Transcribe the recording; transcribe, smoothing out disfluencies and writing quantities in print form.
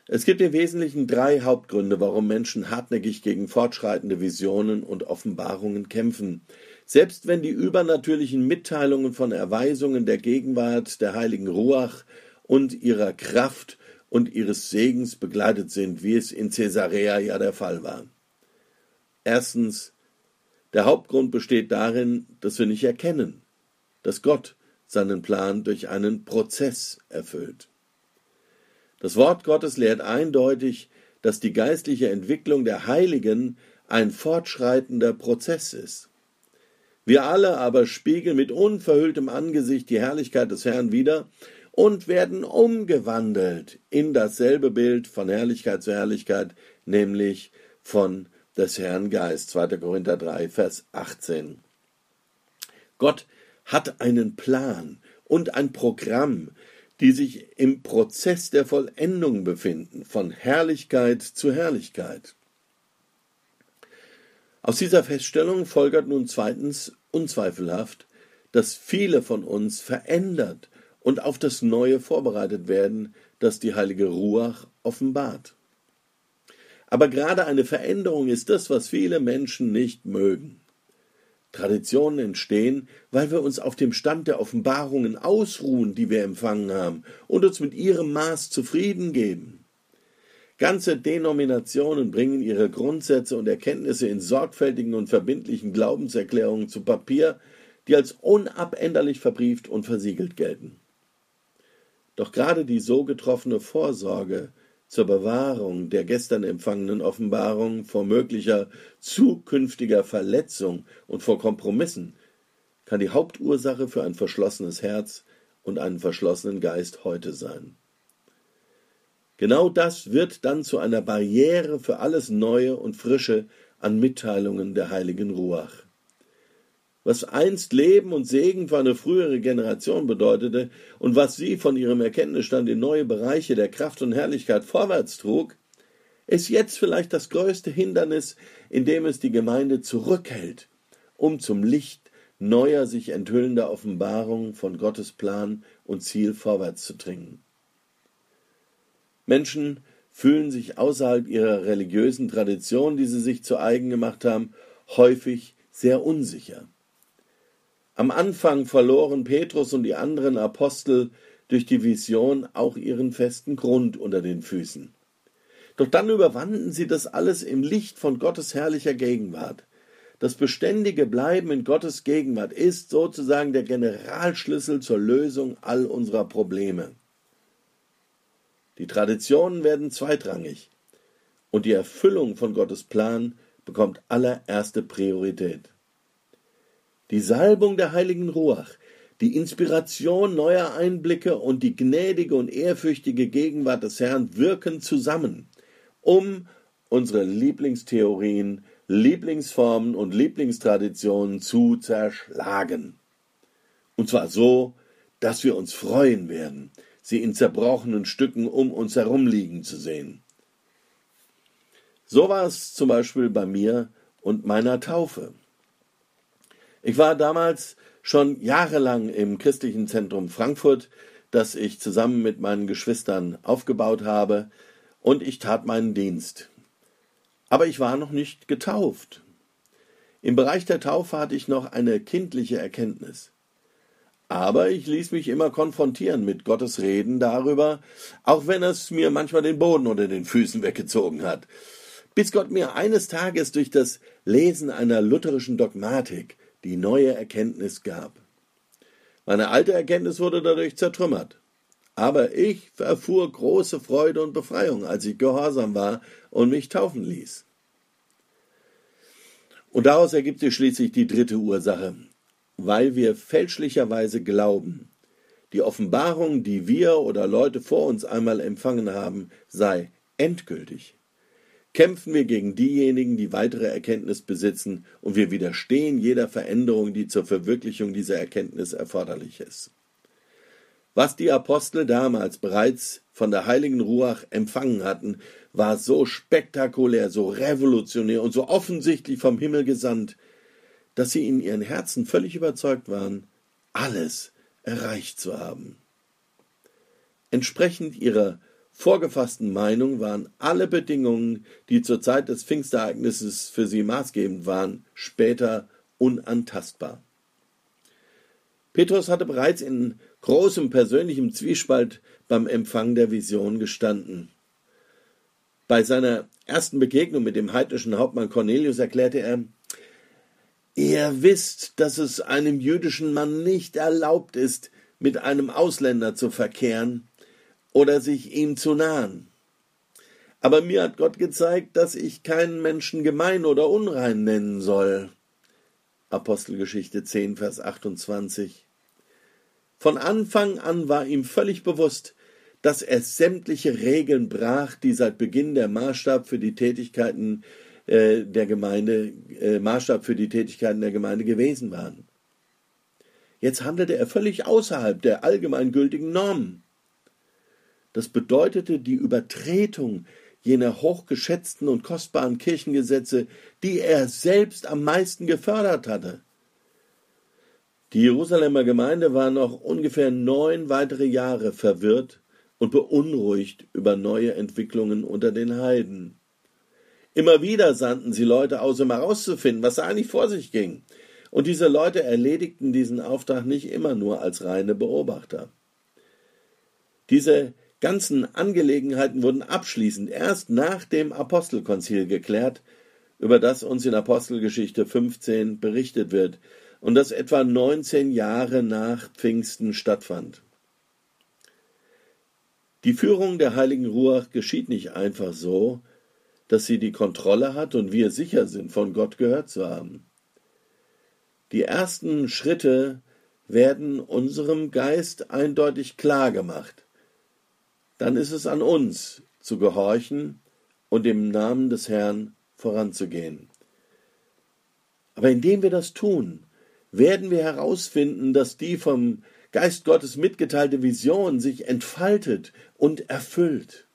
Es gibt im Wesentlichen 3 Hauptgründe, warum Menschen hartnäckig gegen fortschreitende Visionen und Offenbarungen kämpfen. Selbst wenn die übernatürlichen Mitteilungen von Erweisungen der Gegenwart der heiligen Ruach und ihrer Kraft und ihres Segens begleitet sind, wie es in Caesarea ja der Fall war. Erstens, der Hauptgrund besteht darin, dass wir nicht erkennen, dass Gott seinen Plan durch einen Prozess erfüllt. Das Wort Gottes lehrt eindeutig, dass die geistliche Entwicklung der Heiligen ein fortschreitender Prozess ist. Wir alle aber spiegeln mit unverhülltem Angesicht die Herrlichkeit des Herrn wider und werden umgewandelt in dasselbe Bild von Herrlichkeit zu Herrlichkeit, nämlich von des Herrn Geist. 2. Korinther 3, Vers 18. Gott hat einen Plan und ein Programm, die sich im Prozess der Vollendung befinden, von Herrlichkeit zu Herrlichkeit. Aus dieser Feststellung folgert nun zweitens unzweifelhaft, dass viele von uns verändert und auf das Neue vorbereitet werden, das die heilige Ruach offenbart. Aber gerade eine Veränderung ist das, was viele Menschen nicht mögen. Traditionen entstehen, weil wir uns auf dem Stand der Offenbarungen ausruhen, die wir empfangen haben, und uns mit ihrem Maß zufrieden geben. Ganze Denominationen bringen ihre Grundsätze und Erkenntnisse in sorgfältigen und verbindlichen Glaubenserklärungen zu Papier, die als unabänderlich verbrieft und versiegelt gelten. Doch gerade die so getroffene Vorsorge zur Bewahrung der gestern empfangenen Offenbarung vor möglicher zukünftiger Verletzung und vor Kompromissen kann die Hauptursache für ein verschlossenes Herz und einen verschlossenen Geist heute sein. Genau das wird dann zu einer Barriere für alles Neue und Frische an Mitteilungen der heiligen Ruach. Was einst Leben und Segen für eine frühere Generation bedeutete und was sie von ihrem Erkenntnisstand in neue Bereiche der Kraft und Herrlichkeit vorwärts trug, ist jetzt vielleicht das größte Hindernis, in dem es die Gemeinde zurückhält, um zum Licht neuer, sich enthüllender Offenbarungen von Gottes Plan und Ziel vorwärts zu dringen. Menschen fühlen sich außerhalb ihrer religiösen Tradition, die sie sich zu eigen gemacht haben, häufig sehr unsicher. Am Anfang verloren Petrus und die anderen Apostel durch die Vision auch ihren festen Grund unter den Füßen. Doch dann überwanden sie das alles im Licht von Gottes herrlicher Gegenwart. Das beständige Bleiben in Gottes Gegenwart ist sozusagen der Generalschlüssel zur Lösung all unserer Probleme. Die Traditionen werden zweitrangig und die Erfüllung von Gottes Plan bekommt allererste Priorität. Die Salbung der heiligen Ruach, die Inspiration neuer Einblicke und die gnädige und ehrfürchtige Gegenwart des Herrn wirken zusammen, um unsere Lieblingstheorien, Lieblingsformen und Lieblingstraditionen zu zerschlagen. Und zwar so, dass wir uns freuen werden, sie in zerbrochenen Stücken um uns herum liegen zu sehen. So war es zum Beispiel bei mir und meiner Taufe. Ich war damals schon jahrelang im Christlichen Zentrum Frankfurt, das ich zusammen mit meinen Geschwistern aufgebaut habe, und ich tat meinen Dienst. Aber ich war noch nicht getauft. Im Bereich der Taufe hatte ich noch eine kindliche Erkenntnis. Aber ich ließ mich immer konfrontieren mit Gottes Reden darüber, auch wenn es mir manchmal den Boden unter den Füßen weggezogen hat. Bis Gott mir eines Tages durch das Lesen einer lutherischen Dogmatik die neue Erkenntnis gab. Meine alte Erkenntnis wurde dadurch zertrümmert. Aber ich erfuhr große Freude und Befreiung, als ich gehorsam war und mich taufen ließ. Und daraus ergibt sich schließlich die dritte Ursache. Weil wir fälschlicherweise glauben, die Offenbarung, die wir oder Leute vor uns einmal empfangen haben, sei endgültig, kämpfen wir gegen diejenigen, die weitere Erkenntnis besitzen, und wir widerstehen jeder Veränderung, die zur Verwirklichung dieser Erkenntnis erforderlich ist. Was die Apostel damals bereits von der heiligen Ruach empfangen hatten, war so spektakulär, so revolutionär und so offensichtlich vom Himmel gesandt, dass sie in ihren Herzen völlig überzeugt waren, alles erreicht zu haben. Entsprechend ihrer vorgefassten Meinung waren alle Bedingungen, die zur Zeit des Pfingstereignisses für sie maßgebend waren, später unantastbar. Petrus hatte bereits in großem persönlichem Zwiespalt beim Empfang der Vision gestanden. Bei seiner ersten Begegnung mit dem heidnischen Hauptmann Cornelius erklärte er: Ihr wisst, dass es einem jüdischen Mann nicht erlaubt ist, mit einem Ausländer zu verkehren oder sich ihm zu nahen. Aber mir hat Gott gezeigt, dass ich keinen Menschen gemein oder unrein nennen soll. Apostelgeschichte 10, Vers 28. Von Anfang an war ihm völlig bewusst, dass er sämtliche Regeln brach, die seit Beginn der Maßstab für die Tätigkeiten der Gemeinde gewesen waren. Jetzt handelte er völlig außerhalb der allgemein gültigen Normen. Das bedeutete die Übertretung jener hochgeschätzten und kostbaren Kirchengesetze, die er selbst am meisten gefördert hatte. Die Jerusalemer Gemeinde war noch ungefähr 9 weitere Jahre verwirrt und beunruhigt über neue Entwicklungen unter den Heiden. Immer wieder sandten sie Leute aus, um herauszufinden, was da eigentlich vor sich ging. Und diese Leute erledigten diesen Auftrag nicht immer nur als reine Beobachter. Diese ganzen Angelegenheiten wurden abschließend erst nach dem Apostelkonzil geklärt, über das uns in Apostelgeschichte 15 berichtet wird und das etwa 19 Jahre nach Pfingsten stattfand. Die Führung der heiligen Ruach geschieht nicht einfach so, dass sie die Kontrolle hat und wir sicher sind, von Gott gehört zu haben. Die ersten Schritte werden unserem Geist eindeutig klar gemacht. Dann ist es an uns, zu gehorchen und im Namen des Herrn voranzugehen. Aber indem wir das tun, werden wir herausfinden, dass die vom Geist Gottes mitgeteilte Vision sich entfaltet und erfüllt.